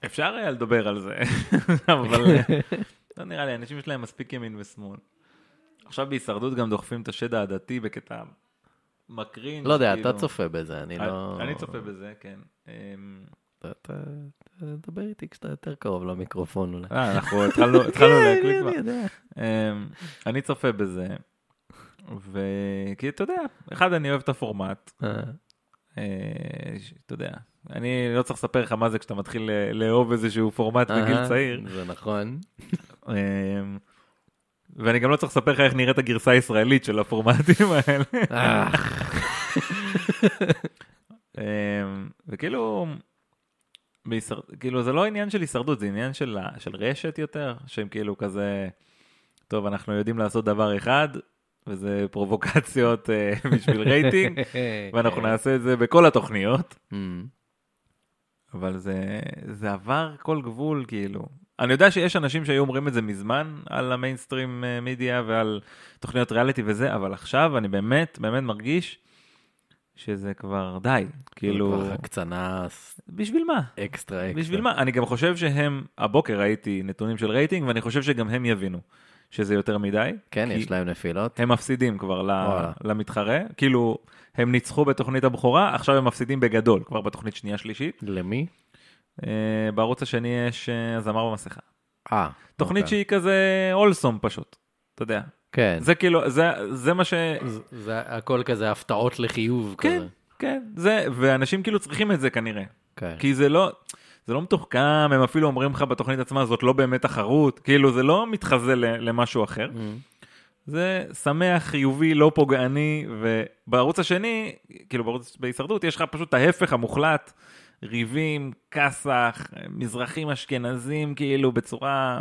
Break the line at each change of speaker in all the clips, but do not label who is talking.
אפשר היה לדבר על זה, אבל לא נראה לי, אנשים יש להם מספיק ימין ושמאל. עכשיו בהישרדות גם דוחפים את השד העדתי בקטע מקרין.
לא יודע, אתה צופה בזה, אני לא...
אני צופה בזה, כן.
תדבר איתי כשאתה יותר קרוב למיקרופון אולי.
אנחנו התחלנו להקליט כבר.
אני יודע.
אני צופה בזה, כי אתה יודע, אחד, אני אוהב את הפורמט. אתה יודע, אני לא צריך לספר לך מה זה כשאתה מתחיל לאהוב איזשהו פורמט בגיל צעיר.
זה נכון.
ואני גם לא צריך לספר לך איך נראית הגרסה הישראלית של הפורמטים האלה. וכאילו, כאילו זה לא עניין של הישרדות, זה עניין של רשת יותר, שהם כאילו כזה, טוב, אנחנו יודעים לעשות דבר אחד, וזה פרובוקציות בשביל רייטינג, ואנחנו נעשה את זה בכל התוכניות. אבל זה עבר כל גבול, כאילו. אני יודע שיש אנשים שהיו אומרים את זה מזמן, על המיינסטרים מידיה ועל תוכניות ריאליטי וזה, אבל עכשיו אני באמת, באמת מרגיש שזה כבר די, כאילו...
כבר הקצנה...
בשביל מה?
אקסטרה.
בשביל מה? אני גם חושב שהם, הבוקר ראיתי נתונים של רייטינג, ואני חושב שגם הם יבינו שזה יותר מדי.
כן, יש להם נפילות.
הם מפסידים כבר למתחרה, כאילו הם ניצחו בתוכנית הבכורה, עכשיו הם מפסידים בגדול, כבר בתוכנית שנייה שלישית.
למי?
בערוץ השני יש הזמר במסכה. תוכנית
אוקיי.
שהיא כזה אולסום פשוט, אתה יודע.
כן.
זה כאילו, זה מה ש...
זה הכל כזה הפתעות לחיוב.
כן,
כזה.
כן, זה, ואנשים כאילו צריכים את זה כנראה.
כן.
כי זה לא מתוחכם, הם אפילו אומרים לך בתוכנית עצמה, זאת לא באמת תחרות, כאילו זה לא מתחזה למשהו אחר. זה שמח, חיובי, לא פוגעני, ובערוץ השני, כאילו בהישרדות, יש לך פשוט ההפך המוחלט, ריבים, כסח, מזרחים אשכנזים, כאילו בצורה...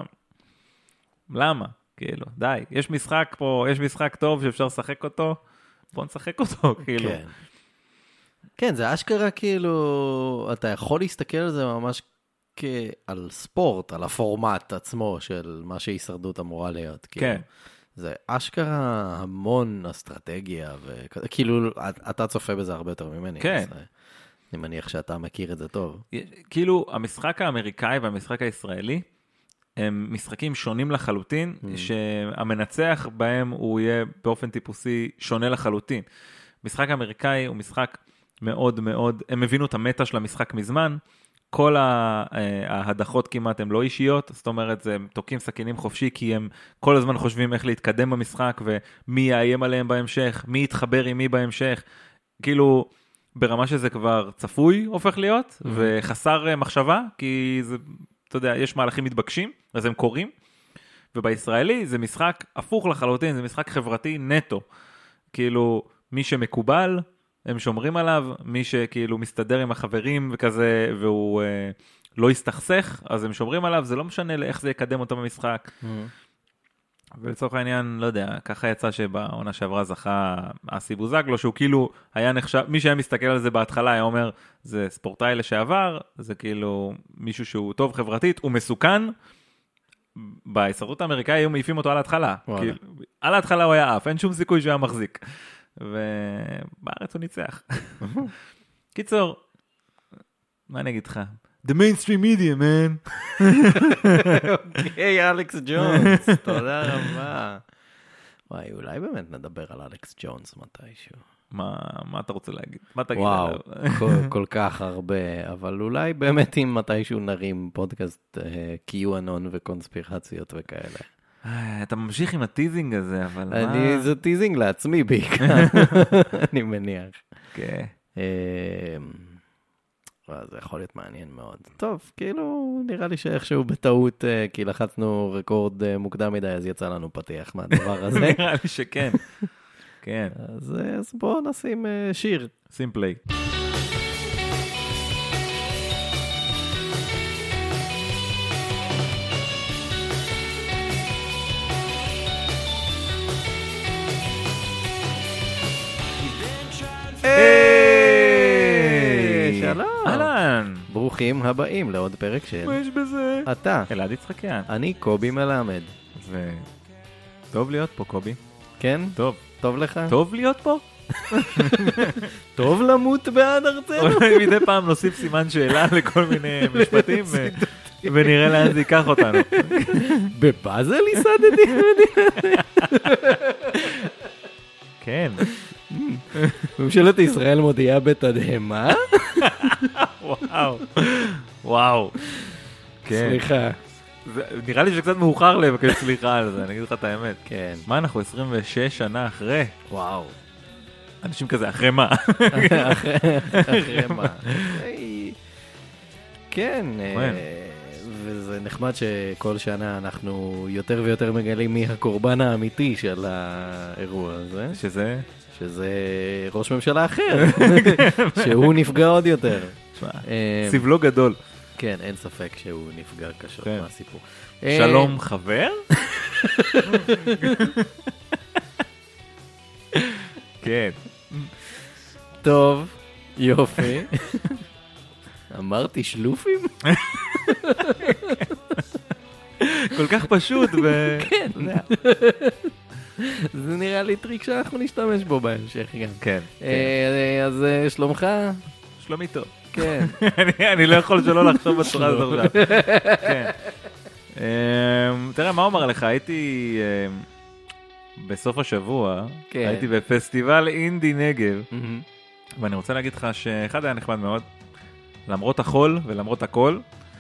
למה? כאילו, די. יש משחק פה, יש משחק טוב שאפשר לשחק אותו, בוא נשחק אותו, כאילו.
כן. כן, זה אשכרה כאילו, אתה יכול להסתכל על זה ממש על ספורט, על הפורמט עצמו של מה שהישרדות אמורה להיות.
כן.
זה אשכרה המון אסטרטגיה, וכאילו, אתה צופה בזה הרבה יותר ממני.
כן.
אני מניח שאתה מכיר את זה טוב.
כאילו, המשחק האמריקאי והמשחק הישראלי, הם משחקים שונים לחלוטין, שהמנצח בהם הוא יהיה באופן טיפוסי שונה לחלוטין. משחק האמריקאי הוא משחק מאוד מאוד, הם הבינו את המטה של המשחק מזמן, כל ההדחות כמעט הן לא אישיות, זאת אומרת, הם תוקעים סכינים חופשי, כי הם כל הזמן חושבים איך להתקדם במשחק, ומי יאיים עליהם בהמשך, מי יתחבר עם מי בהמשך, כאילו, ברמה שזה כבר צפוי הופך להיות, וחסר מחשבה, כי זה, אתה יודע, יש מהלכים מתבקשים, אז הם קוראים, ובישראלי זה משחק הפוך לחלוטין, זה משחק חברתי נטו, כאילו, מי שמקובל, הם שומרים עליו, מי שכאילו מסתדר עם החברים וכזה, והוא לא יסתכסך, אז הם שומרים עליו, זה לא משנה לאיך זה יקדם אותו במשחק. ולצורך העניין, לא יודע, ככה יצא שבעונה שעברה זכה אסי בוזגלו, שהוא כאילו היה נחשב, מי שהיה מסתכל על זה בהתחלה היה אומר, זה ספורטאי לשעבר, זה כאילו מישהו שהוא טוב חברתית, הוא מסוכן, בהישרדות האמריקאי היו מעיפים אותו על ההתחלה. כאילו, על ההתחלה הוא היה אף, אין שום סיכוי שהוא היה מחזיק. ובארץ הוא ניצח. קיצור, מה אני אגיד לך? The mainstream media, man.
אוקיי, אלכס ג'ונס, תודה רבה. וואי, אולי באמת נדבר על אלכס ג'ונס מתישהו.
מה אתה רוצה להגיד? מה תגיד
וואו,
עליו?
כל כך הרבה, אבל אולי באמת אם מתישהו נרים פודקאסט קיואנון וקונספירציות וכאלה.
אתה ממשיך עם הטיזינג הזה, אבל מה?
זה טיזינג לעצמי בעיקר, אני מניח.
כן.
זה יכול להיות מעניין מאוד. טוב, כאילו, נראה לי שאיכשהו בטעות, כי לחצנו רקורד מוקדם מדי, אז יצא לנו פתיח מהדבר הזה.
נראה לי שכן. כן.
אז בואו נשים שיר.
שים פליי.
שלום.
אהלן.
ברוכים הבאים לעוד פרק של...
מה יש בזה?
אתה.
אלעד יצחקיאן.
אני קובי מלמד.
טוב להיות פה, קובי.
כן?
טוב.
טוב לך?
טוב להיות פה?
טוב למות בעד ארצנו?
אולי מדי פעם נוסיף סימן שאלה לכל מיני משפטים, ונראה לאן זה ייקח אותנו.
בפאזל ייסדתי?
כן.
ממשלת ישראל מודיעה בתדהמה?
וואו. וואו. כן.
סליחה.
נראה לי שקצת מאוחר לבקש סליחה על זה, אני אגיד לך את האמת.
כן.
מה, אנחנו 26 שנה אחרי?
וואו.
אנשים כזה, אחרי מה?
אחרי מה? כן, וזה נחמד שכל שנה אנחנו יותר ויותר מגלים מי הקורבן האמיתי של האירוע הזה. שזה ראש ממשלה אחר, שהוא נפגע עוד יותר.
סבלו גדול.
כן, אין ספק שהוא נפגע קשות מהסיפור.
שלום חבר? כן.
טוב, יופי. אמרתי שלופים?
כל כך פשוט.
כן. זה נראה לי טריק שאנחנו נשתמש בו בהמשך גם.
כן.
אז שלומך?
שלומי טוב.
כן.
אני לא יכול שלא לחשוב בצורה הזאת עכשיו. כן. תראה, מה אומר לך? הייתי בסוף השבוע, הייתי בפסטיבל אינדי נגב, ואני רוצה להגיד לך שאחד היה נחמד מאוד, למרות החול ולמרות הכל,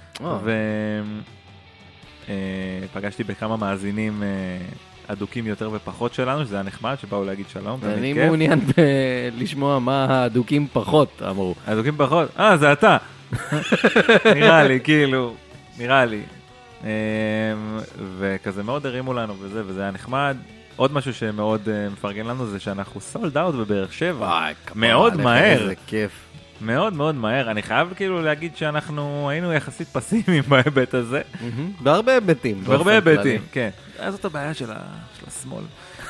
ופגשתי בכמה מאזינים אדוקים יותר ופחות שלנו, שזה היה נחמד, שבאו להגיד שלום.
אני מעוניין לשמוע מה האדוקים פחות אמרו.
האדוקים פחות? זה אתה. נראה לי, כאילו, נראה לי. וכזה מאוד הרימו לנו וזה היה נחמד. עוד משהו שמאוד מפרגן לנו זה שאנחנו סולד אאוט בבאר שבע. מאוד מהר.
איזה כיף.
מאוד מאוד מהר. אני חייב כאילו להגיד שאנחנו היינו יחסית פסימיים בהיבט הזה.
בהרבה היבטים.
בהרבה היבטים, כן. זאת הבעיה של השמאל.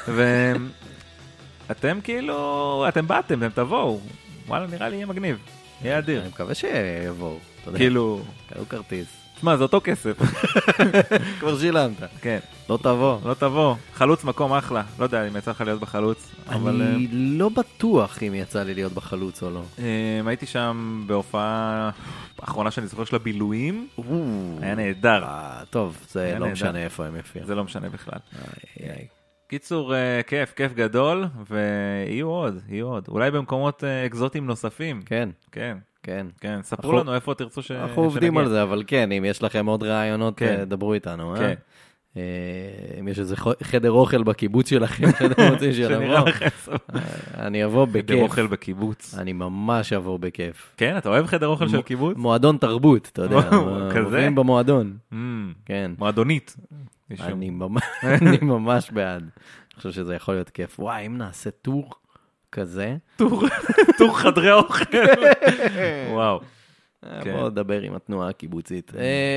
ואתם כאילו, אתם באתם, אתם תבואו. וואלה, נראה לי יהיה מגניב. יהיה אדיר.
אני מקווה שיבואו.
כאילו...
קראו כרטיס.
תשמע, זה אותו כסף.
כבר שילמת.
כן.
לא תבוא.
לא תבוא. חלוץ מקום אחלה. לא יודע אם יצא לך להיות בחלוץ.
אני לא בטוח אם יצא לי להיות בחלוץ או לא.
הייתי שם בהופעה האחרונה שאני זוכר של הבילויים. היה נהדר.
טוב, זה לא משנה איפה הם יפים.
זה לא משנה בכלל. קיצור, כיף גדול, ויהיו עוד. אולי במקומות אקזוטיים נוספים.
כן.
כן.
כן.
כן, ספרו לנו איפה תרצו שנגיע.
אנחנו עובדים על זה, אבל כן, אם יש לכם עוד רעיונות, דברו איתנו.
כן.
אם יש איזה חדר אוכל בקיבוץ שלכם, שאתם רוצים שנבוא, אני אבוא בכיף.
חדר אוכל בקיבוץ.
אני ממש אבוא בכיף.
כן, אתה אוהב חדר אוכל של קיבוץ?
מועדון תרבות, אתה יודע.
כזה?
עוברים במועדון.
כן. מועדונית.
אני ממש בעד. אני חושב שזה יכול להיות כיף. וואי, אם נעשה טור כזה.
טור חדרי אוכל. וואו.
בואו נדבר עם התנועה הקיבוצית.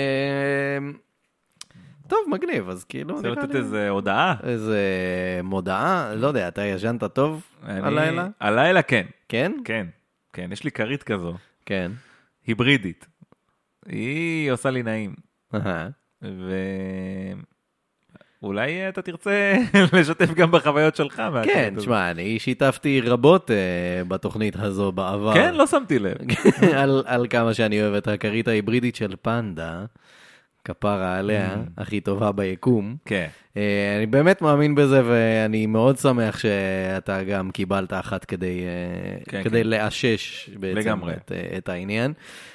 טוב, מגניב, אז כאילו...
רוצה לתת איזה הודעה?
איזה מודעה? לא יודע, אתה ישנת טוב הלילה?
הלילה כן.
כן?
כן. כן, יש לי כרית כזו.
כן.
היברידית. היא עושה לי נעים. ואולי אתה תרצה לשתף גם בחוויות שלך.
כן, תשמע, אני שיתפתי רבות בתוכנית הזו בעבר.
כן, לא שמתי לב.
על כמה שאני אוהב את הכרית ההיברידית של פנדה. כפרה עליה, הכי טובה ביקום.
כן.
אני באמת מאמין בזה, ואני מאוד שמח שאתה גם קיבלת אחת כדי לאשש בעצם את העניין.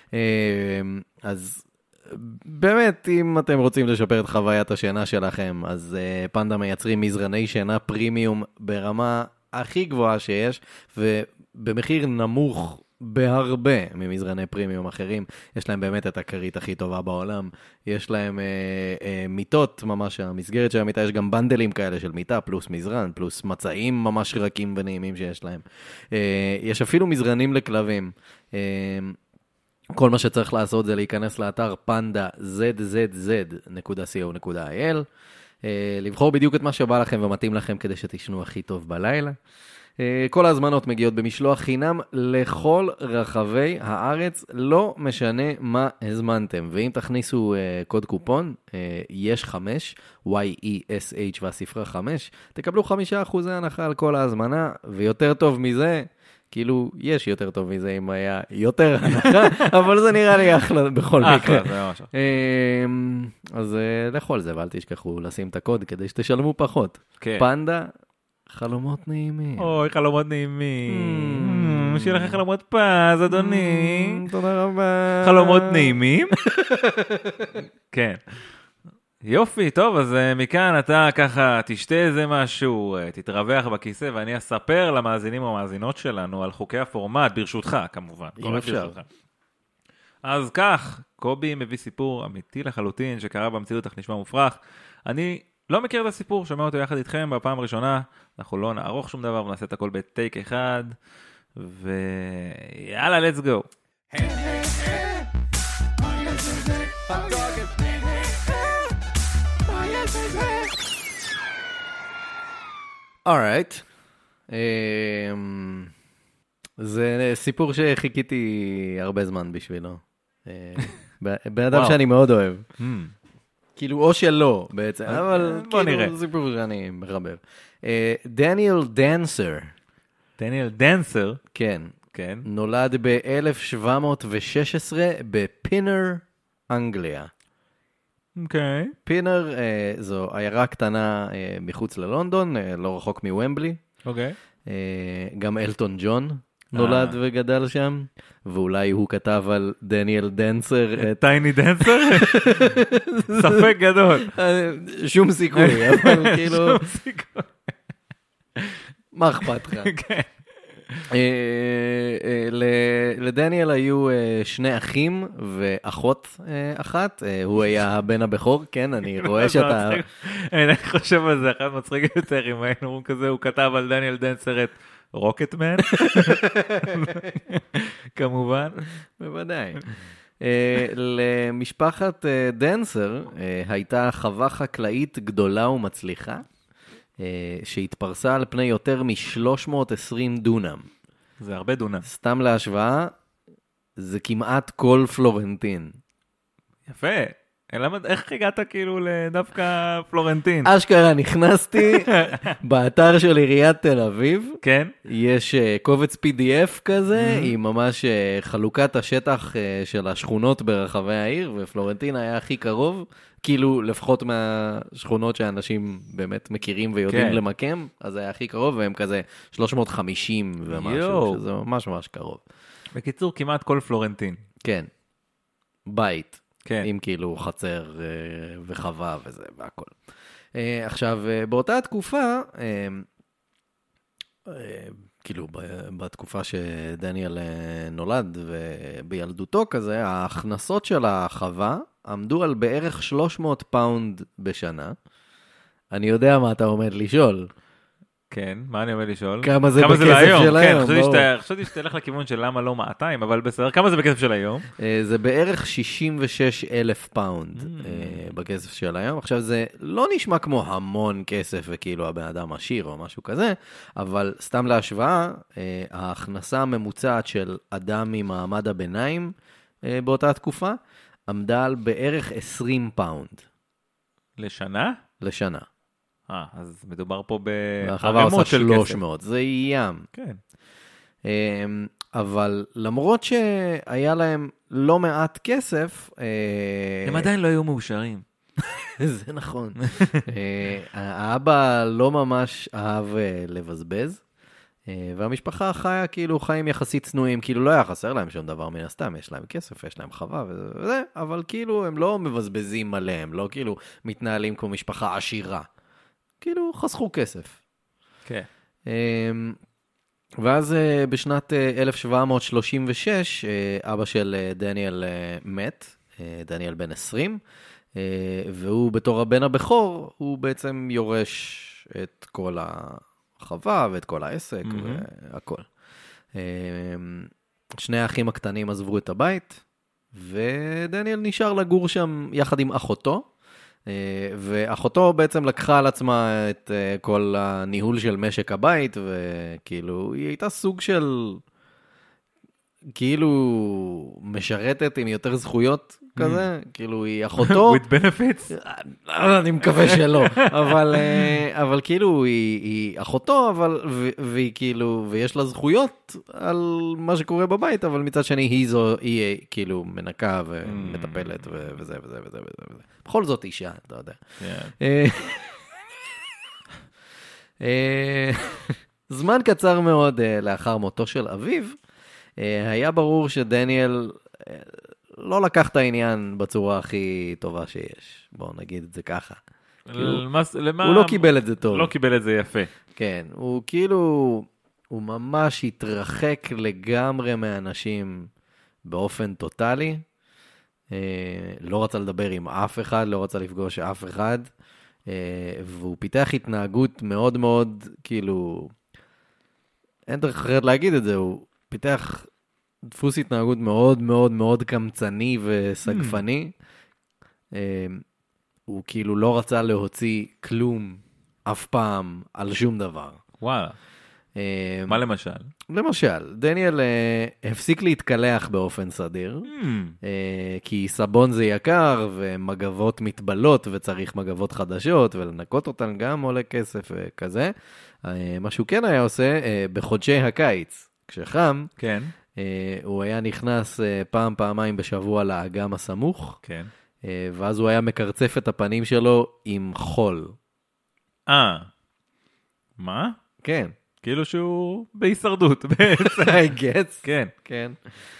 אז באמת, אם אתם רוצים לשפר את חוויית השינה שלכם, אז פנדה מייצרים מזרני שינה פרימיום ברמה הכי גבוהה שיש, ובמחיר נמוך בהרבה ממזרני פרימיום אחרים. יש להם באמת את הכרית הכי טובה בעולם. יש להם מיטות, ממש המסגרת של המיטה, יש גם בנדלים כאלה של מיטה, פלוס מזרן, פלוס מצעים ממש רכים ונעימים שיש להם. יש אפילו מזרנים לכלבים. כל מה שצריך לעשות זה להיכנס לאתר panda.zzz.co.il, לבחור בדיוק את מה שבא לכם ומתאים לכם כדי שתשנו הכי טוב בלילה. כל ההזמנות מגיעות במשלוח חינם לכל רחבי הארץ, לא משנה מה הזמנתם. ואם תכניסו קוד קופון, יש 5, YESH והספרה 5, תקבלו 5% הנחה על כל ההזמנה, ויותר טוב מזה, כאילו, יש יותר טוב מזה אם היה יותר הנחה, אבל זה נראה לי אחלה בכל מקרה. אז לכו על זה, ואל תשכחו לשים את הקוד כדי שתשלמו פחות. פנדה, חלומות נעימים.
אוי, חלומות נעימים. שיהיה לך חלומות פז, אדוני.
תודה רבה.
חלומות נעימים? כן. יופי, טוב, אז מכאן אתה ככה תשתה איזה משהו, תתרווח בכיסא, ואני אספר למאזינים ומאזינות שלנו על חוקי הפורמט, ברשותך כמובן.
אם אפשר.
אז כך, קובי מביא סיפור אמיתי לחלוטין, שקרה במציאות אך נשמע מופרך. אני לא מכיר את הסיפור, שומע אותו יחד איתכם בפעם הראשונה, אנחנו לא נערוך שום דבר ונעשה את הכל בטייק אחד, ויאללה, let's go.
alright. זה סיפור שחיכיתי הרבה זמן בשבילו. בן אדם שאני מאוד אוהב. כאילו, או שלא בעצם, אבל כאילו סיפור שאני מחבר. דניאל דנסר.
דניאל דנסר?
כן. נולד ב-1716 בפינר, אנגליה.
אוקיי.
פינר זו עיירה קטנה מחוץ ללונדון, לא רחוק מוומבלי.
אוקיי.
גם אלטון ג'ון נולד וגדל שם, ואולי הוא כתב על דניאל דנסר.
טייני דנסר? ספק גדול.
שום סיכוי, אבל כאילו... שום סיכוי. מה אכפת לך? כן. לדניאל היו שני אחים ואחות אחת, הוא היה הבן הבכור, כן, אני רואה שאתה...
אני חושב על זה, אחד מצחיק יותר, אם היינו כזה, הוא כתב על דניאל דנסר את רוקטמן, כמובן.
בוודאי. למשפחת דנסר הייתה חווה חקלאית גדולה ומצליחה, שהתפרסה על פני יותר מ-320 דונם.
זה הרבה דונם.
סתם להשוואה, זה כמעט כל פלורנטין.
יפה. איך הגעת כאילו לדווקא פלורנטין?
אשכרה, נכנסתי באתר של עיריית תל אביב.
כן.
יש קובץ PDF כזה, עם ממש חלוקת השטח של השכונות ברחבי העיר, ופלורנטין היה הכי קרוב, כאילו לפחות מהשכונות שאנשים באמת מכירים ויודעים למקם, אז היה הכי קרוב, והם כזה 350 ומשהו, שזה ממש ממש קרוב.
בקיצור, כמעט כל פלורנטין.
כן. בית.
כן.
עם כאילו חצר וחווה וזה והכל. עכשיו, באותה התקופה, כאילו בתקופה שדניאל נולד ובילדותו כזה, ההכנסות של החווה עמדו על בערך 300 פאונד בשנה. אני יודע מה אתה עומד לשאול.
כן, מה אני עומד לשאול?
כמה זה בכסף של היום?
כן, חשבתי שתלך לכיוון של למה לא 200, אבל בסדר, כמה זה בכסף של היום?
זה בערך 66,000 פאונד בכסף של היום. עכשיו זה לא נשמע כמו המון כסף וכאילו הבן אדם עשיר או משהו כזה, אבל סתם להשוואה, ההכנסה הממוצעת של אדם ממעמד הביניים באותה תקופה, עמדה על בערך 20 פאונד.
לשנה?
לשנה.
אז מדובר פה
החווה עושה 300, זה ים.
כן.
אבל למרות שהיה להם לא מעט כסף...
הם עדיין לא היו מאושרים.
זה נכון. האבא לא ממש אהב לבזבז, והמשפחה חיה כאילו חיים יחסית צנועים, כאילו לא היה חסר להם שום דבר מן הסתם, יש להם כסף, יש להם חווה וזה, אבל כאילו הם לא מבזבזים עליהם, לא כאילו מתנהלים כמו משפחה עשירה. כאילו חסכו כסף.
כן.
ואז בשנת 1736, אבא של דניאל מת, דניאל בן 20, והוא בתור הבן הבכור, הוא בעצם יורש את כל החווה ואת כל העסק והכל. שני האחים הקטנים עזבו את הבית, ודניאל נשאר לגור שם יחד עם אחותו, ואחותו בעצם לקחה על עצמה את כל הניהול של משק הבית, וכאילו היא הייתה סוג של כאילו משרתת עם יותר זכויות כזה, כאילו היא אחותו.
with benefits?
אני מקווה שלא, אבל כאילו היא אחותו, והיא כאילו, ויש לה זכויות על מה שקורה בבית, אבל מצד שני היא כאילו מנקה ומטפלת וזה וזה וזה וזה. בכל זאת אישה, אתה יודע. זמן קצר מאוד לאחר מותו של אביו, היה ברור שדניאל לא לקח את העניין בצורה הכי טובה שיש. בואו נגיד את זה ככה. הוא לא קיבל את זה טוב.
לא קיבל את זה יפה.
כן, הוא כאילו, הוא ממש התרחק לגמרי מהאנשים באופן טוטלי. לא רצה לדבר עם אף אחד, לא רצה לפגוש אף אחד. והוא פיתח התנהגות מאוד מאוד, כאילו, אין דרך אחרת להגיד את זה, הוא פיתח דפוס התנהגות מאוד מאוד מאוד קמצני וסגפני. הוא כאילו לא רצה להוציא כלום אף פעם על שום דבר.
וואלה. מה למשל?
למשל, דניאל הפסיק להתקלח באופן סדיר, כי סבון זה יקר, ומגבות מתבלות, וצריך מגבות חדשות, ולנקות אותן גם עולה כסף וכזה. מה שהוא כן היה עושה, בחודשי הקיץ, כשחם,
כן.
הוא היה נכנס פעמיים בשבוע לאגם הסמוך,
כן.
ואז הוא היה מקרצף את הפנים שלו עם חול.
מה?
כן.
כאילו שהוא בהישרדות בעצם.
I guess.
כן.
כן.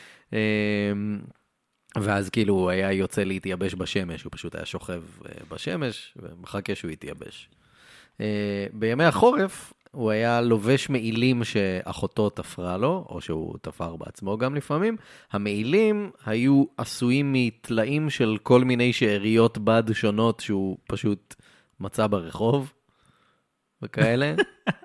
ואז כאילו הוא היה יוצא להתייבש בשמש, הוא פשוט היה שוכב בשמש, ומחכה שהוא יתייבש. בימי החורף, הוא היה לובש מעילים שאחותו תפרה לו, או שהוא תפר בעצמו גם לפעמים. המעילים היו עשויים מתלאים של כל מיני שאריות בד שונות, שהוא פשוט מצא ברחוב, וכאלה.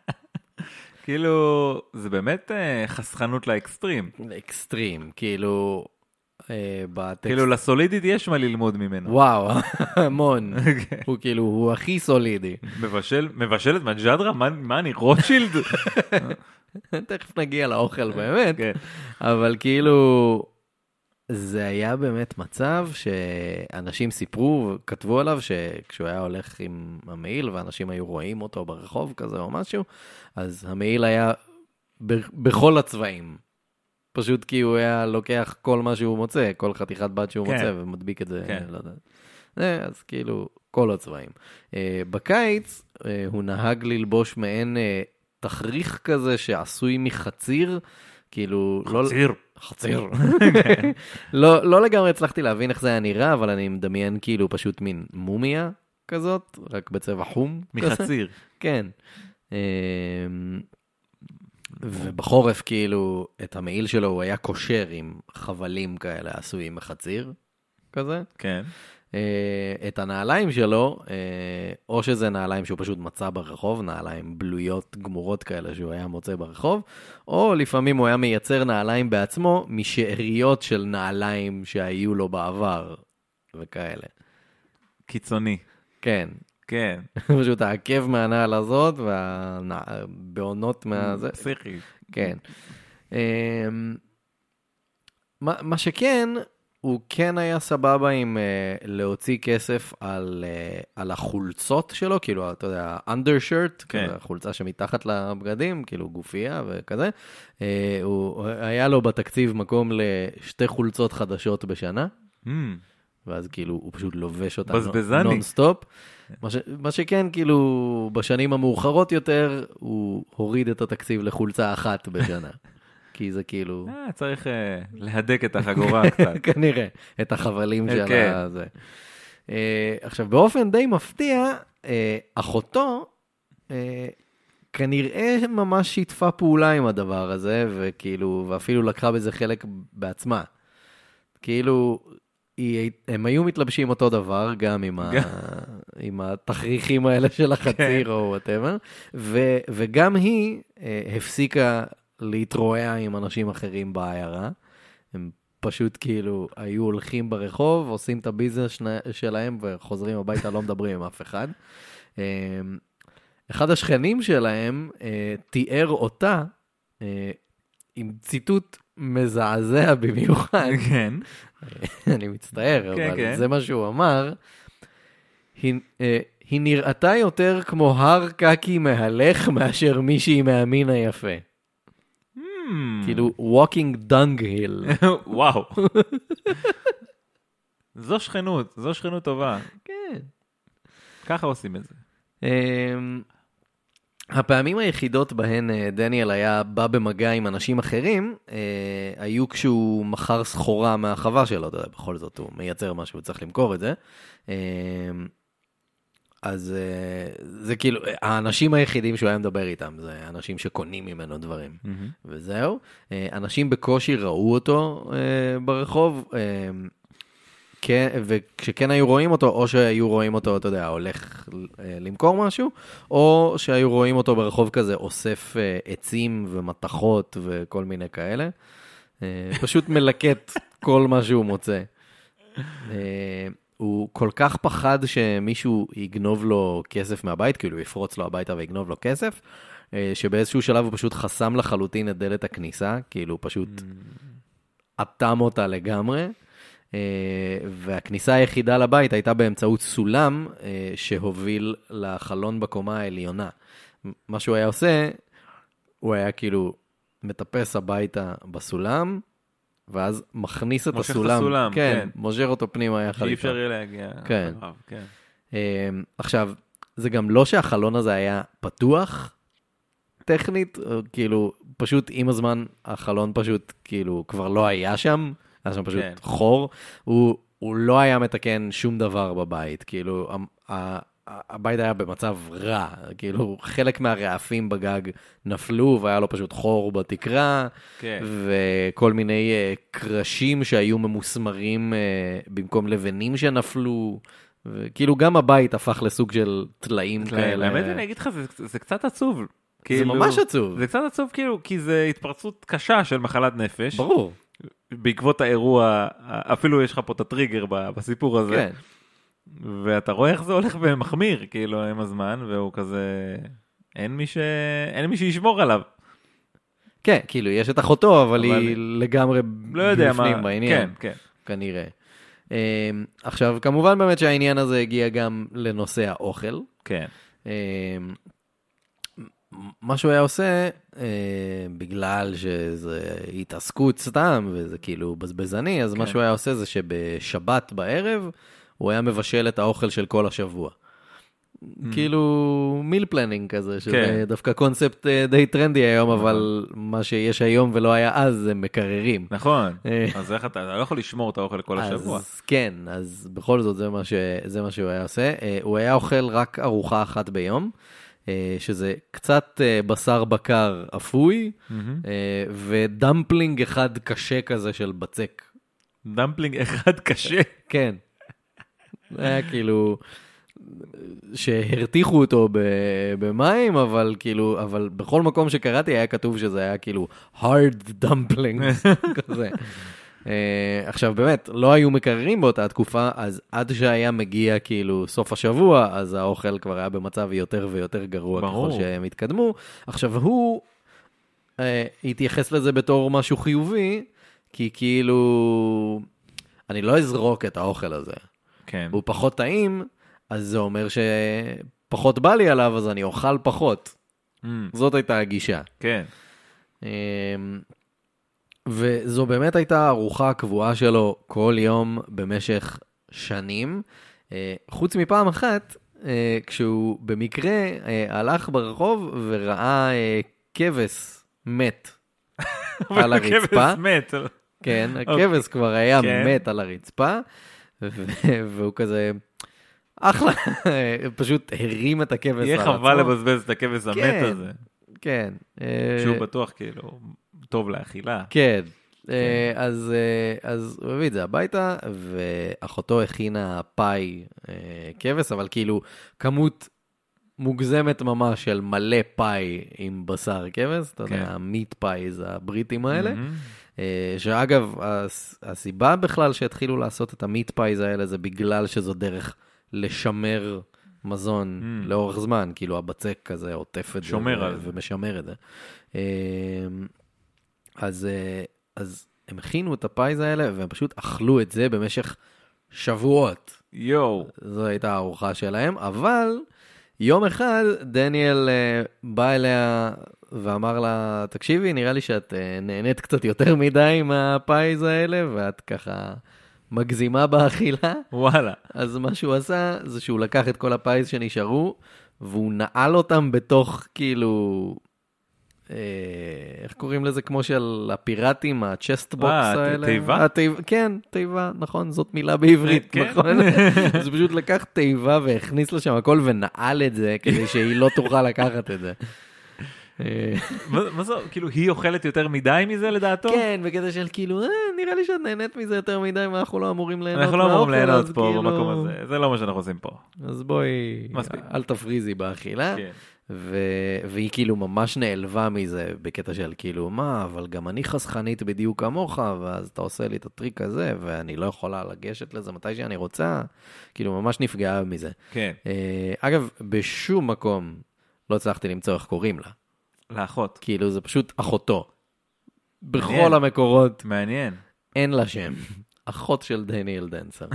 כאילו, זה באמת חסכנות לאקסטרים.
לאקסטרים, כאילו,
כאילו, לסולידית יש מה ללמוד ממנו.
וואו, המון. הוא כאילו, הוא הכי סולידי.
מבשל את מג'דרה? מה אני, רוטשילד?
תכף נגיע לאוכל באמת. אבל כאילו, זה היה באמת מצב שאנשים סיפרו, כתבו עליו, שכשהוא היה הולך עם המעיל, ואנשים היו רואים אותו ברחוב כזה או משהו, אז המעיל היה בכל הצבעים. פשוט כי הוא היה לוקח כל מה שהוא מוצא, כל חתיכת בד שהוא מוצא, ומדביק את זה, לא יודע. אז כאילו, כל הצבעים. בקיץ, הוא נהג ללבוש מעין תחריך כזה, שעשוי מחציר, כאילו... חציר. לא לגמרי הצלחתי להבין איך זה היה נראה, אבל אני מדמיין כאילו פשוט מין מומיה כזאת, רק בצבע חום.
מחציר.
כן. ובחורף כאילו את המעיל שלו הוא היה קושר עם חבלים כאלה עשויים מחציר כזה.
כן.
את הנעליים שלו, או שזה נעליים שהוא פשוט מצא ברחוב, נעליים בלויות גמורות כאלה שהוא היה מוצא ברחוב, או לפעמים הוא היה מייצר נעליים בעצמו משאריות של נעליים שהיו לו בעבר וכאלה.
קיצוני.
כן.
כן.
פשוט העקב מהנעל הזאת והבעונות מהזה.
פסיכי.
כן. מה שכן, הוא כן היה סבבה עם להוציא כסף על החולצות שלו, כאילו, אתה יודע, undershirt, כן. החולצה שמתחת לבגדים, כאילו גופייה וכזה. הוא היה לו בתקציב מקום לשתי חולצות חדשות בשנה, ואז כאילו הוא פשוט לובש אותה נונסטופ. מה שכן, כאילו, בשנים המאוחרות יותר, הוא הוריד את התקציב לחולצה אחת בשנה. כי זה כאילו...
צריך להדק את החגורה קצת.
כנראה, את החבלים של זה. עכשיו, באופן די מפתיע, אחותו כנראה ממש שיתפה פעולה עם הדבר הזה, וכאילו, ואפילו לקחה בזה חלק בעצמה. כאילו, הם היו מתלבשים אותו דבר, גם עם התחריכים האלה של החציר או whatever, וגם היא הפסיקה להתרועע עם אנשים אחרים בעיירה. הם פשוט כאילו היו הולכים ברחוב, עושים את הביזנס שלהם וחוזרים הביתה, לא מדברים עם אף אחד. אחד השכנים שלהם תיאר אותה עם ציטוט מזעזע במיוחד.
כן.
אני מצטער,
כן,
אבל
כן.
זה מה שהוא אמר. היא נראתה יותר כמו הר קקי מהלך מאשר מישהי מהמין היפה. כאילו, walking dung hill.
וואו. זו שכנות טובה.
כן.
ככה עושים את זה.
הפעמים היחידות בהן דניאל היה בא במגע עם אנשים אחרים, היו כשהוא מכר סחורה מהחווה שלו, אתה יודע, בכל זאת הוא מייצר משהו, הוא צריך למכור את זה. אז זה כאילו, האנשים היחידים שהוא היה מדבר איתם, זה אנשים שקונים ממנו דברים, וזהו. אנשים בקושי ראו אותו ברחוב, וכשכן היו רואים אותו, או שהיו רואים אותו, אתה יודע, הולך למכור משהו, או שהיו רואים אותו ברחוב כזה, אוסף עצים ומתכות וכל מיני כאלה. פשוט מלקט כל מה שהוא מוצא. הוא כל כך פחד שמישהו יגנוב לו כסף מהבית, כאילו יפרוץ לו הביתה ויגנוב לו כסף, שבאיזשהו שלב הוא פשוט חסם לחלוטין את דלת הכניסה, כאילו פשוט אטם אותה לגמרי, והכניסה היחידה לבית הייתה באמצעות סולם שהוביל לחלון בקומה העליונה. מה שהוא היה עושה, הוא היה כאילו מטפס הביתה בסולם, ואז מכניס את הסולם. כן, מושך אותו פנימה יחד.
שאי אפשר יהיה להגיע.
כן. עכשיו, זה גם לא שהחלון הזה היה פתוח, טכנית, כאילו, פשוט עם הזמן החלון פשוט, כאילו, כבר לא היה שם, היה שם פשוט חור, הוא לא היה מתקן שום דבר בבית, כאילו, הבית היה במצב רע, כאילו, חלק מהרעפים בגג נפלו, והיה לו פשוט חור בתקרה, וכל מיני קרשים שהיו ממוסמרים במקום לבנים שנפלו, וכאילו גם הבית הפך לסוג של טלאים כאלה.
האמת אני אגיד לך, זה קצת עצוב.
זה ממש עצוב.
זה קצת עצוב כאילו, כי זה התפרצות קשה של מחלת נפש.
ברור.
בעקבות האירוע, אפילו יש לך פה את הטריגר בסיפור הזה.
כן.
ואתה רואה איך זה הולך ומחמיר, כאילו, עם הזמן, והוא כזה, אין מי שישמור עליו.
כן, כאילו, יש את אחותו, אבל היא לגמרי בפנים בעניין.
כן.
כנראה. עכשיו, כמובן באמת שהעניין הזה הגיע גם לנושא האוכל.
כן.
מה שהוא היה עושה, בגלל שזה התעסקות סתם, וזה כאילו בזבזני, אז מה שהוא היה עושה זה שבשבת בערב, הוא היה מבשל את האוכל של כל השבוע. כאילו מיל פלנינג כזה, שזה דווקא קונספט די טרנדי היום, אבל מה שיש היום ולא היה אז, זה מקררים.
נכון, אז איך אתה לא יכול לשמור את האוכל כל השבוע.
אז כן, אז בכל זאת זה מה שהוא היה עושה. הוא היה אוכל רק ארוחה אחת ביום, שזה קצת בשר בקר אפוי, ודמפלינג אחד קשה כזה של בצק.
דמפלינג אחד קשה?
כן. זה היה כאילו, שהרתיחו אותו במים, אבל כאילו, אבל בכל מקום שקראתי היה כתוב שזה היה כאילו hard dumplings, כזה. עכשיו באמת, לא היו מקררים באותה תקופה, אז עד שהיה מגיע כאילו סוף השבוע, אז האוכל כבר היה במצב יותר ויותר גרוע ככל שהם התקדמו. עכשיו הוא התייחס לזה בתור משהו חיובי, כי כאילו, אני לא אזרוק את האוכל הזה.
כן.
הוא פחות טעים, אז זה אומר שפחות בא לי עליו, אז אני אוכל פחות. זאת הייתה הגישה.
כן.
וזו באמת הייתה ארוחה הקבועה שלו כל יום במשך שנים, חוץ מפעם אחת, כשהוא במקרה הלך ברחוב וראה כבש מת על הרצפה.
כבש מת.
כן, הכבש כבר היה מת על הרצפה, והוא כזה, אחלה, פשוט הרים את הכבש על עצמו.
יהיה חבל לבזבז את הכבש המת הזה.
כן.
שהוא בטוח כאילו טוב לאכילה.
כן. אז הוא הביא את זה הביתה, ואחותו הכינה פאי כבש, אבל כאילו כמות מוגזמת ממש של מלא פאי עם בשר כבש, אתה יודע, המיט פאי זה הבריטים האלה. שאגב, הסיבה בכלל שהתחילו לעשות את המיט פייז האלה, זה בגלל שזו דרך לשמר מזון לאורך זמן, כאילו הבצק כזה עוטף את זה ומשמר את זה. אז הם הכינו את הפייז האלה, והם פשוט אכלו את זה במשך שבועות. זו הייתה הארוחה שלהם, אבל יום אחד דניאל בא אליה ואמר לה, תקשיבי, נראה לי שאת נהנית קצת יותר מדי מהפייז האלה, ואת ככה מגזימה באכילה.
וואלה.
אז מה שהוא עשה, זה שהוא לקח את כל הפייז שנשארו, והוא נעל אותם בתוך, כאילו, איך קוראים לזה? כמו של הפיראטים, הצ'סט בוקס האלה.
תיבה?
כן, תיבה, נכון, זאת מילה בעברית, נכון? אז פשוט לקח תיבה והכניס לשם הכל ונעל את זה, כדי שהיא לא תוכל לקחת את זה.
מה זה? כאילו, היא אוכלת יותר מדי מזה לדעתו?
כן, בקטע של כאילו, נראה לי שאת נהנית מזה יותר מדי, מה אנחנו לא אמורים ליהנות
אנחנו לא אמורים ליהנות פה במקום הזה, זה לא מה שאנחנו עושים פה.
אז בואי, אל תפריזי באכילה. והיא כאילו ממש נעלבה מזה, בקטע של כאילו, מה, אבל גם אני חסכנית בדיוק כמוך, ואז אתה עושה לי את הטריק הזה, ואני לא יכולה לגשת לזה מתי שאני רוצה, כאילו ממש נפגעה מזה.
כן.
אגב, בשום מקום לא הצלחתי למצוא איך קוראים לה.
לאחות.
כאילו, זה פשוט אחותו. בכל המקורות.
מעניין.
אין לה שם. אחות של דניאל דנסר.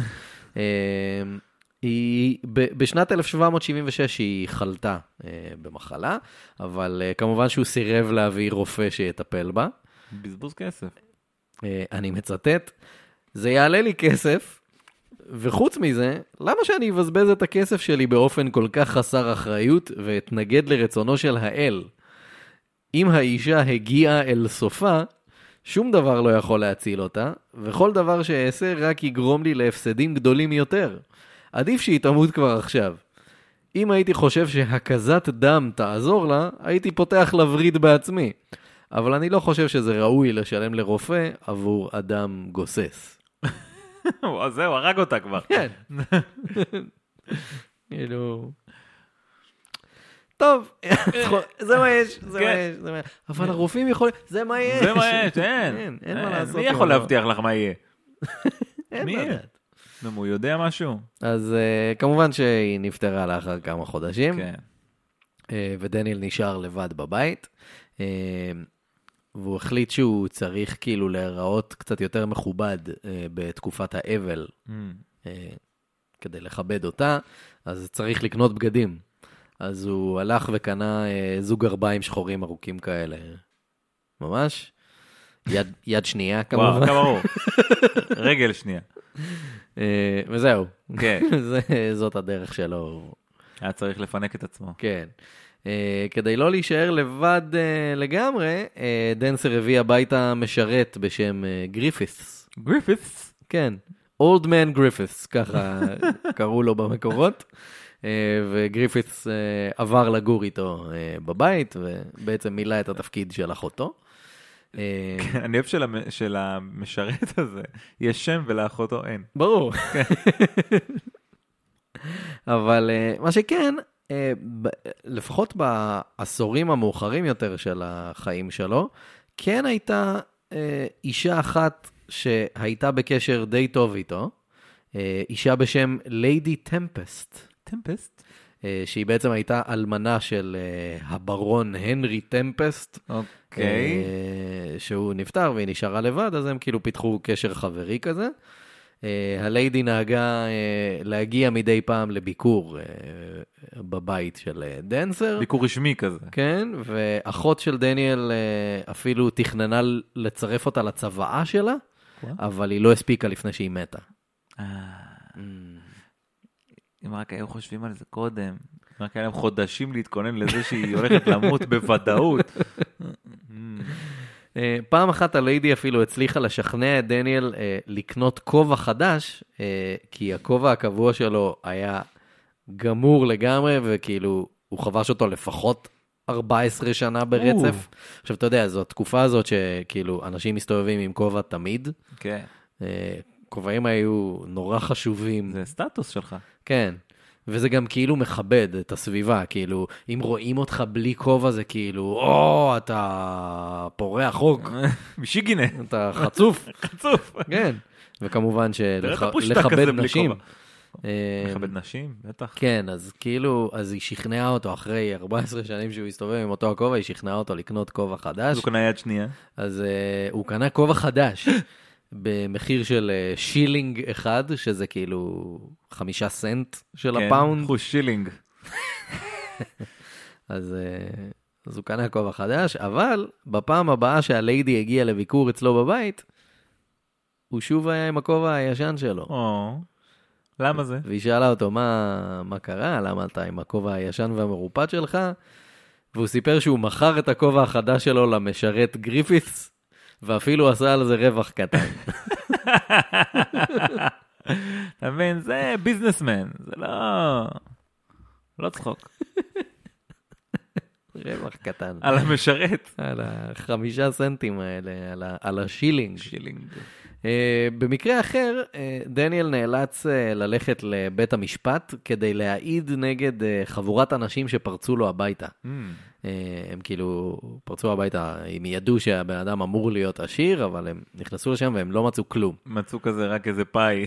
בשנת 1776 היא חלתה במחלה, אבל כמובן שהוא סירב להביא רופא שיטפל בה.
בזבוז כסף.
אני מצטט, זה יעלה לי כסף, וחוץ מזה, למה שאני אבזבז את הכסף שלי באופן כל כך חסר אחריות, ואתנגד לרצונו של האל? אם האישה הגיעה אל סופה, שום דבר לא יכול להציל אותה, וכל דבר שאעשה רק יגרום לי להפסדים גדולים יותר. עדיף שהיא תמות כבר עכשיו. אם הייתי חושב שהקזת דם תעזור לה, הייתי פותח לווריד בעצמי. אבל אני לא חושב שזה ראוי לשלם לרופא עבור אדם גוסס.
אז זהו, הרג אותה כבר.
כן. כאילו... טוב, זה מה יש, זה מה יש. אבל הרופאים יכולים, זה מה יש.
זה מה יש, אין.
אין מה לעשות.
מי יכול להבטיח לך מה יהיה?
מי יהיה?
הוא יודע משהו?
אז כמובן שהיא נפטרה לאחר כמה חודשים,
כן.
ודניאל נשאר לבד בבית, והוא החליט שהוא צריך כאילו להיראות קצת יותר מכובד בתקופת האבל, כדי לכבד אותה, אז צריך לקנות בגדים. אז הוא הלך וקנה זוג גרביים שחורים ארוכים כאלה. ממש. יד שנייה כמובן.
וואו, כמובן. רגל שנייה.
וזהו.
כן.
זאת הדרך שלו.
היה צריך לפנק את עצמו.
כן. כדי לא להישאר לבד לגמרי, דנסר הביא הביתה משרת בשם גריפית'ס.
גריפית'ס?
כן. Old Man Griffiths, ככה קראו לו במקורות. וגריפית'ס עבר לגור איתו בבית, ובעצם מילא את התפקיד של אחותו.
אני אוהב של המשרת הזה, יש שם ולאחותו אין.
ברור. אבל מה שכן, לפחות בעשורים המאוחרים יותר של החיים שלו, כן הייתה אישה אחת שהייתה בקשר די טוב איתו, אישה בשם ליידי טמפסט.
טמפסט?
שהיא בעצם הייתה אלמנה של הברון הנרי טמפסט.
אוקיי.
שהוא נפטר והיא נשארה לבד, אז הם כאילו פיתחו קשר חברי כזה. הליידי נהגה להגיע מדי פעם לביקור בבית של דנסר.
ביקור רשמי כזה.
כן, ואחות של דניאל אפילו תכננה לצרף אותה לצוואה שלה, אבל היא לא הספיקה לפני שהיא מתה.
אם רק היו חושבים על זה קודם, רק היה להם חודשים להתכונן לזה שהיא הולכת למות בוודאות.
פעם אחת הליידי אפילו הצליחה לשכנע את דניאל לקנות כובע חדש, כי הכובע הקבוע שלו היה גמור לגמרי, וכאילו הוא חבש אותו לפחות 14 שנה ברצף. עכשיו אתה יודע, זו התקופה הזאת שכאילו אנשים מסתובבים עם כובע תמיד.
כן.
כובעים היו נורא חשובים.
זה סטטוס שלך.
כן. וזה גם כאילו מכבד את הסביבה, כאילו, אם רואים אותך בלי כובע זה כאילו, או, אתה פורח חוק,
משיגינה.
אתה חצוף.
חצוף.
כן, וכמובן
תראה את הפושטק
שלכבד
הזה בלי
נשים.
כובע. מכבד נשים? בטח.
כן, אז כאילו, אז היא שכנעה אותו אחרי 14 שנים שהוא הסתובב עם אותו הכובע, היא שכנעה אותו לקנות כובע חדש.
אז הוא קנה יד שנייה.
אז הוא קנה כובע חדש, במחיר של שילינג אחד, שזה כאילו 5 סנט של הפאונד.
כן, שילינג.
אז הוא קנה כובע חדש, אבל בפעם הבאה שהליידי הגיע לביקור אצלו בבית, הוא שוב היה עם הכובע הישן שלו.
למה זה?
והיא שאלה אותו, מה קרה? למה אתה עם הכובע הישן והמרופט שלך? והוא סיפר שהוא מכר את הכובע החדש שלו למשרת גריפית'ס, ואפילו עשה על זה רווח קטן.
אתה מבין, זה ביזנסמן, זה לא צחוק.
רווח קטן.
על המשרת.
על 5 סנטים האלה, על השילינג. במקרה אחר, דניאל נאלץ ללכת לבית המשפט כדי להעיד נגד חבורת אנשים שפרצו לו הביתה. הם כאילו פרצו הביתה, הם ידעו שהבן אדם אמור להיות עשיר, אבל הם נכנסו לשם והם לא מצאו כלום.
מצאו כזה רק איזה פאי.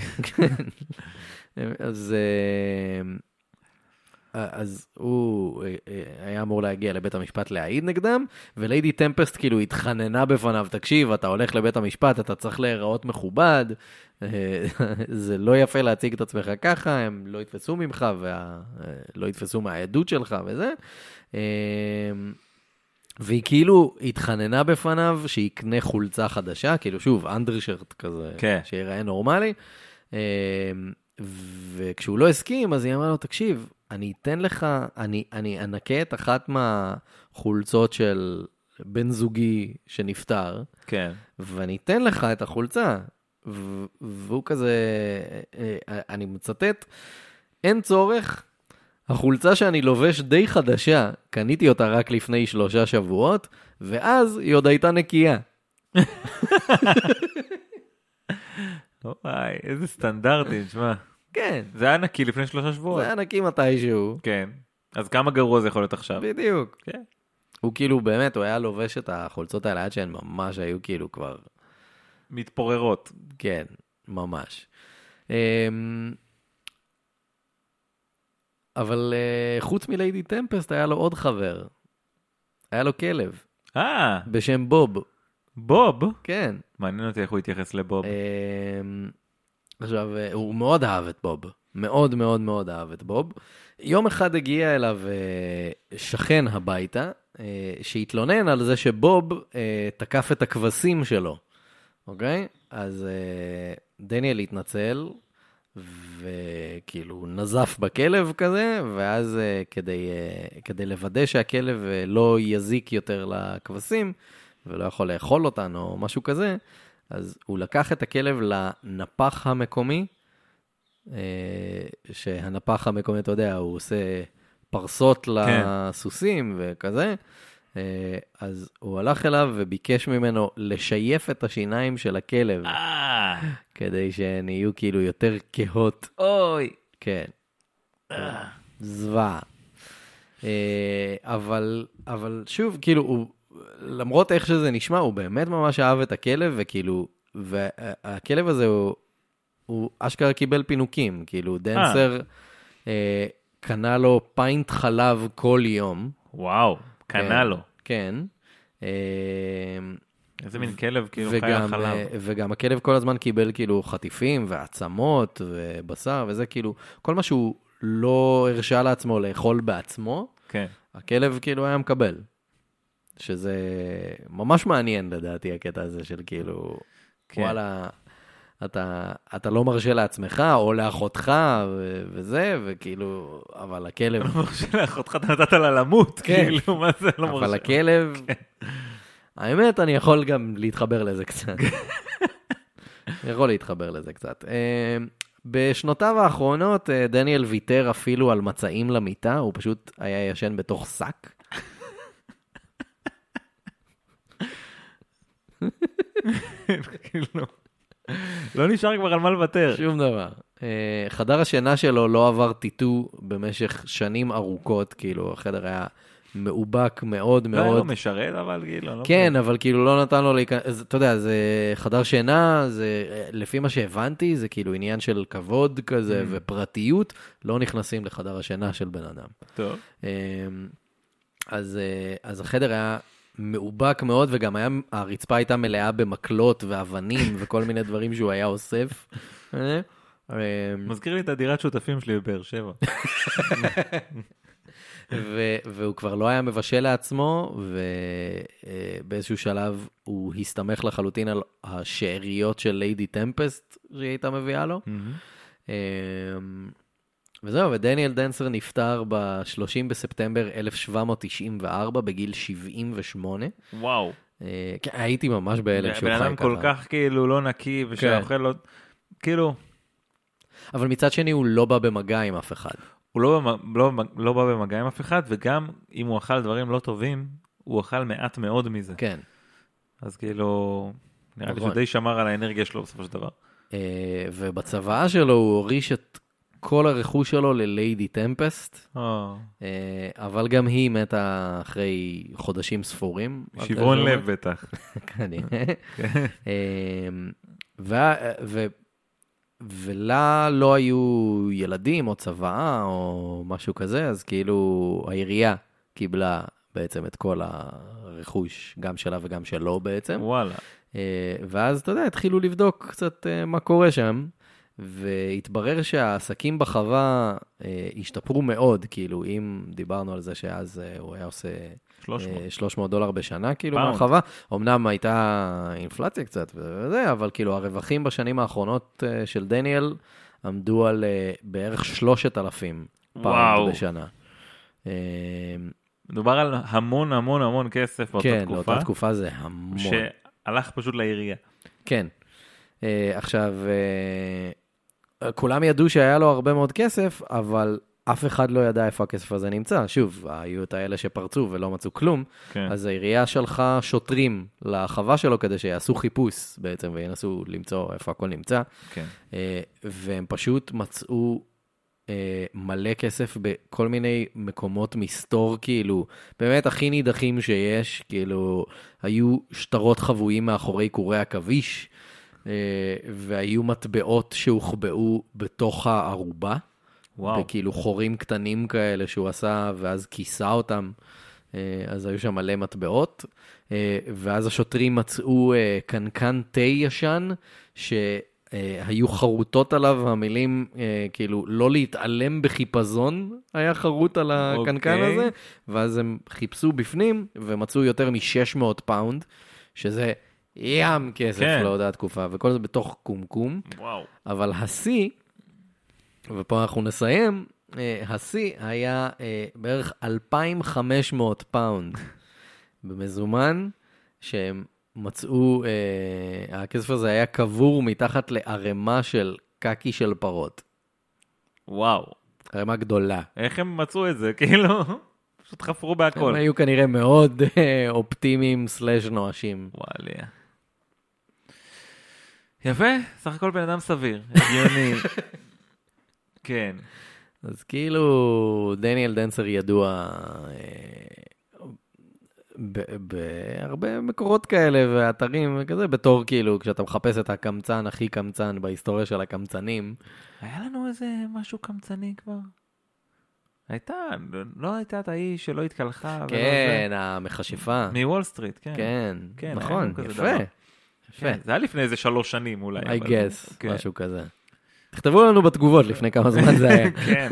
אז הוא היה אמור להגיע לבית המשפט להעיד נגדם, וליידי טמפסט כאילו התחננה בפניו, תקשיב, אתה הולך לבית המשפט, אתה צריך להיראות מכובד, זה לא יפה להציג את עצמך ככה, הם לא יתפסו ממך, ולא יתפסו מהעדות שלך וזה. והיא כאילו התחננה בפניו שיקנה חולצה חדשה, כאילו שוב, אנדרשרט כזה, שיראה נורמלי, וכשהוא לא הסכים, אז היא אמרה לו, תקשיב, אני אתן לך, אני אנקה את אחת מהחולצות של בן זוגי שנפטר,
כן.
ואני אתן לך את החולצה, והוא כזה, אני מצטט, אין צורך, החולצה שאני לובש די חדשה, קניתי אותה רק לפני 3 שבועות, ואז היא עוד הייתה נקייה.
וואי, איזה סטנדרטים, שמע.
כן.
זה היה נקי לפני 3 שבועות.
זה היה נקי מתישהו.
כן. אז כמה גרוע זה יכול להיות עכשיו?
בדיוק.
כן.
הוא כאילו באמת, הוא היה לובש את החולצות האלה עד שהן ממש היו כאילו כבר...
מתפוררות.
כן, ממש. אבל חוץ מליידי טמפסט היה לו עוד חבר. היה לו כלב. בשם בוב.
בוב?
כן.
מעניין אותי איך הוא התייחס לבוב.
עכשיו, הוא מאוד אהב את בוב. מאוד מאוד מאוד אהב את בוב. יום אחד הגיע אליו שכן הביתה, שהתלונן על זה שבוב תקף את הכבשים שלו. אוקיי? אז דניאל התנצל, וכאילו נזף בכלב כזה, ואז כדי לוודא שהכלב לא יזיק יותר לכבשים, ולא יכול לאכול אותן או משהו כזה, אז הוא לקח את הכלב לנפח המקומי, שהנפח המקומי, אתה יודע, הוא עושה פרסות לסוסים וכזה, אז הוא הלך אליו וביקש ממנו לשייף את השיניים של הכלב, כדי שהן יהיו כאילו יותר כהות.
אוי.
כן. זוועה. אבל שוב, כאילו, למרות איך שזה נשמע, הוא באמת ממש אהב את הכלב, וכאילו, והכלב הזה הוא אשכרה קיבל פינוקים, כאילו, דנסר קנה לו פיינט חלב כל יום.
וואו, קנה לו.
כן.
איזה מין כלב, כאילו, חי על חלב.
וגם הכלב כל הזמן קיבל, כאילו, חטיפים ועצמות ובשר, וזה כאילו, כל מה שהוא לא הרשה לעצמו לאכול בעצמו,
כן.
הכלב כאילו היה מקבל. שזה ממש מעניין לדעתי הקטע הזה של כאילו, כן. וואלה, אתה לא מרשה לעצמך או לאחותך וזה, וכאילו, אבל הכלב...
לא מרשה לאחותך, אתה נתת לה למות,
כן.
כאילו, מה זה לא מרשה?
אבל הכלב, כן. האמת, אני יכול גם להתחבר לזה קצת. אני יכול להתחבר לזה קצת. בשנותיו האחרונות, דניאל ויתר אפילו על מצעים למיטה, הוא פשוט היה ישן בתוך שק.
כאילו, לא נשאר כבר על מה לוותר.
שום דבר. חדר השינה שלו לא עבר טיטו במשך שנים ארוכות, כאילו החדר היה מאובק מאוד
לא היה
מאוד.
לו משרת, אבל כאילו...
כן, אבל כאילו לא נתן לו להיכנס, אתה יודע, זה חדר שינה, זה, לפי מה שהבנתי, זה כאילו עניין של כבוד כזה ופרטיות, לא נכנסים לחדר השינה של בן אדם.
טוב.
אז החדר היה מאובק מאוד, וגם הרצפה הייתה מלאה במקלות ואבנים וכל מיני דברים שהוא היה אוסף.
מזכיר לי את הדירת שותפים שלי בבאר שבע.
והוא כבר לא היה מבשל לעצמו, ובאיזשהו שלב הוא הסתמך לחלוטין על השאריות של ליידי טמפסט שהיא הייתה מביאה לו. וזהו, ודניאל דנסר נפטר ב-30 בספטמבר 1794 בגיל 78.
וואו.
הייתי ממש בהלם שהוא חי ככה.
בן אדם כל כך כאילו לא נקי, ושאוכל לא... כאילו...
אבל מצד שני הוא לא בא במגע עם אף אחד.
הוא לא בא במגע עם אף אחד, וגם אם הוא אכל דברים לא טובים, הוא אכל מעט מאוד מזה.
כן.
אז כאילו, נראה לי שדי שמר על האנרגיה שלו בסופו של דבר.
ובצבאה שלו הוא הוריש את כל הרכוש שלו לליידי טמפסט, אבל גם היא מתה אחרי חודשים ספורים.
שברון לב בטח.
כנראה. ולה לא היו ילדים או צבאה או משהו כזה, אז כאילו העירייה קיבלה בעצם את כל הרכוש, גם שלה וגם שלו בעצם.
וואלה.
ואז אתה יודע, התחילו לבדוק קצת מה קורה שם, והתברר שהעסקים בחווה השתפרו מאוד, כאילו אם דיברנו על זה שאז הוא היה עושה $300 בשנה, כאילו מהחווה, אמנם הייתה אינפלציה קצת וזה, אבל כאילו הרווחים בשנים האחרונות של דניאל עמדו על בערך 3,000 פאונד בשנה.
מדובר על המון המון המון כסף באותה תקופה.
כן, לאותה תקופה זה המון.
שהלך פשוט לעירייה.
כן. עכשיו, כולם ידעו שהיה לו הרבה מאוד כסף, אבל אף אחד לא ידע איפה הכסף הזה נמצא. שוב, היו את האלה שפרצו ולא מצאו כלום, כן. אז העירייה שלחה שוטרים לחווה שלו כדי שיעשו חיפוש בעצם, וינסו למצוא איפה הכל נמצא. כן. והם פשוט מצאו מלא כסף בכל מיני מקומות מסתור, כאילו, באמת הכי נידחים שיש, כאילו, היו שטרות חבויים מאחורי קורי הכביש, והיו מטבעות שהוחבאו בתוך הערובה, וכאילו חורים קטנים כאלה שהוא עשה, ואז כיסה אותם, אז היו שם מלא מטבעות, ואז השוטרים מצאו קנקן תה ישן, שהיו חרוטות עליו המילים, כאילו, לא להתעלם בחיפזון, היה חרוט על הקנקן הזה, ואז הם חיפשו בפנים, ומצאו יותר מ-600 פאונד, שזה ים כסף לאותה תקופה, וכל זה בתוך קומקום. וואו. אבל השיא, ופה אנחנו נסיים, השיא היה בערך 2,500 פאונד במזומן, שהם מצאו, הכסף הזה היה קבור מתחת לערמה של קקי של פרות.
וואו.
ערמה גדולה.
איך הם מצאו את זה? כאילו, פשוט חפרו בהכל.
הם היו כנראה מאוד אופטימיים סלש נואשים.
וואליה. יפה, סך הכל בן אדם סביר, הגיוני. כן.
אז כאילו, דניאל דנסר ידוע בהרבה מקורות כאלה ואתרים וכזה, בתור כאילו, כשאתה מחפש את הקמצן הכי קמצן בהיסטוריה של הקמצנים.
היה לנו איזה משהו קמצני כבר? לא הייתה את האיש שלא התקלחה.
כן, המכשפה.
מוול סטריט, כן.
כן, נכון, יפה.
זה היה לפני איזה 3 שנים אולי.
I guess, משהו כזה. תכתבו לנו בתגובות לפני כמה זמן זה היה.
כן.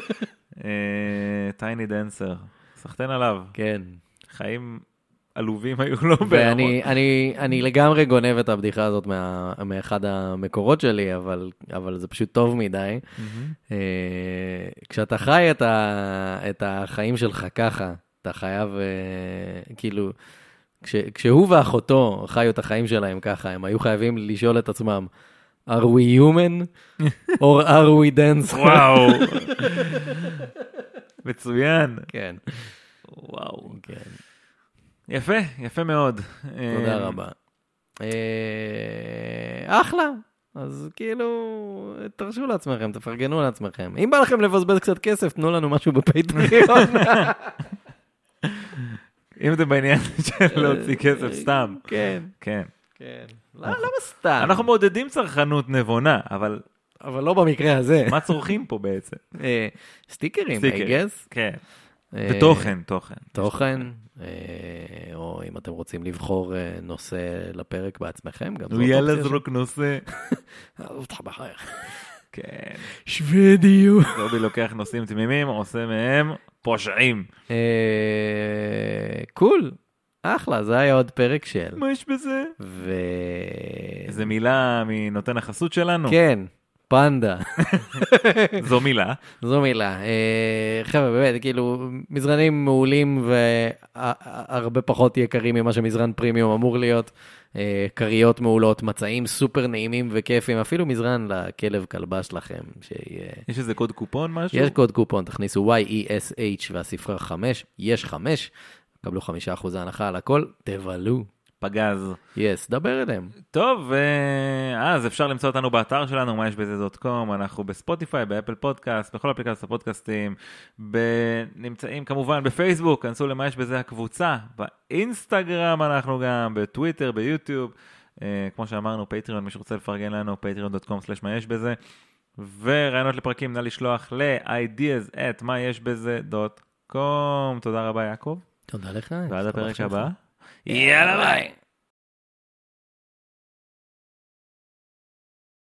טייני דנסר. סחטן עליו.
כן.
חיים עלובים היו לו ברמות.
ואני לגמרי גונב את הבדיחה הזאת מאחד המקורות שלי, אבל זה פשוט טוב מדי. כשאתה חי את החיים שלך ככה, אתה חייב, כאילו, כשהוא ואחותו חיו את החיים שלהם ככה, הם היו חייבים לשאול את עצמם, are we human or are we dance?
וואו. מצוין.
כן.
וואו. כן. יפה מאוד.
תודה רבה. אחלה. אז כאילו, תרשו לעצמכם, תפרגנו לעצמכם. אם בא לכם לבזבז קצת כסף, תנו לנו משהו בפטריון.
אם אתם בעניין של להוציא כסף סתם.
כן.
כן.
כן. למה סתם?
אנחנו מעודדים צרכנות נבונה, אבל
אבל לא במקרה הזה.
מה צורכים פה בעצם?
סטיקרים, I guess.
כן. ותוכן, תוכן.
תוכן, או אם אתם רוצים לבחור נושא לפרק בעצמכם, גם זאת
אופציה. יאללה זרוק נושא.
אותך בחר.
כן.
שוודיות.
רובי לוקח נושאים תמימים, עושה מהם פושעים.
קול. אחלה, זה היה עוד פרק של.
מה יש בזה? איזה מילה מנותן החסות שלנו?
כן, פנדה.
זו מילה.
זו מילה. חבר'ה, באמת, כאילו, מזרנים מעולים והרבה פחות יקרים ממה שמזרן פרימיום אמור להיות. קריות מעולות, מצעים סופר נעימים וכיפים, אפילו מזרן לכלב כלבה שלכם.
יש איזה קוד קופון משהו?
יש קוד קופון, תכניסו YESH והספרה 5, יש 5, קבלו 5% הנחה על הכל, תבלו.
פגז.
יס, דבר אליהם.
טוב, אז אפשר למצוא אותנו באתר שלנו, מה יש בזה.com, אנחנו בספוטיפיי, באפל פודקאסט, בכל אפליקציות הפודקאסטים, נמצאים כמובן בפייסבוק, כנסו למה יש בזה הקבוצה, באינסטגרם אנחנו גם, בטוויטר, ביוטיוב, כמו שאמרנו, פטריון, מי שרוצה לפרגן לנו, patreon.com/מה יש בזה, ורעיונות לפרקים נא לשלוח ל-ideas@מה-יש-בזה.com. תודה רבה יעקב.
תודה לך.
ועד הפרק הבא. יאללה ביי.